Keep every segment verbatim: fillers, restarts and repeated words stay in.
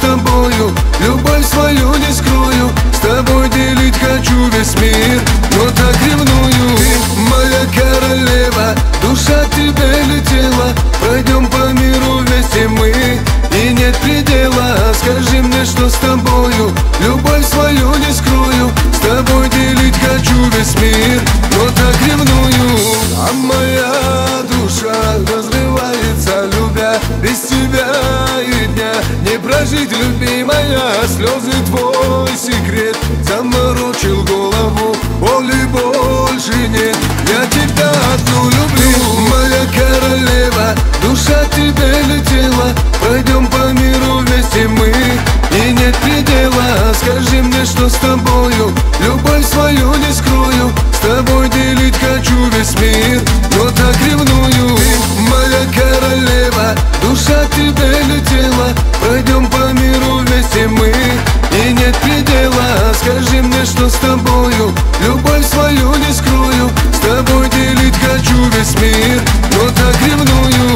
тобою любовь свою не скрою. С тобой делить хочу весь мир, но так ревную. Ты моя королева, душа к тебе летела. Пройдем по миру вместе мы, и нет предела. Скажи мне, что с тобою любовь свою не скрою. С тобой делить хочу весь мир, но так ревную. А моя душа разрывается, любя, без тебя и дня не прожить, любимая. Слезы твой секрет заморочил голову, боли больше нет, я тебя одну люблю. Моя королева, душа к тебе летела. Пройдем по миру вместе мы, и нет предела. Скажи мне, что с тобою любовь свою не скрою. С тобой делить хочу весь мир, но так ревную. Ты моя королева, душа к тебе летела. Пройдем по миру вместе мы, и нет предела. Скажи мне, что с тобою любовь свою не скрою. С тобой делить хочу весь мир, но так ревную.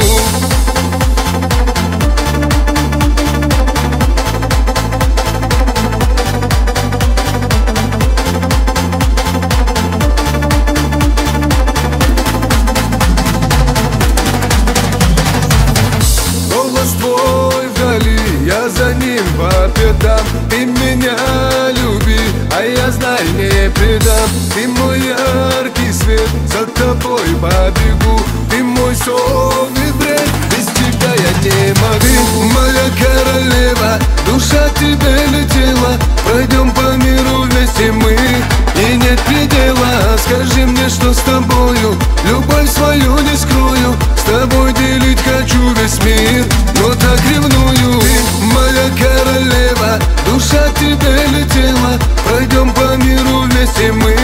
Я за ним по пятам, ты меня люби, а я, знай, не предам. Ты мой яркий свет, за тобой побегу. Ты мой сон и бред, без тебя я не могу. Ты моя королева, душа к тебе летела. Пройдем по миру вместе мы, и нет предела. Скажи мне, что с тобою любовь свою не скрою. С тобой делить хочу весь мир, но так ревную. Ты моя королева, душа к тебе летела. Пройдем по миру вместе мы,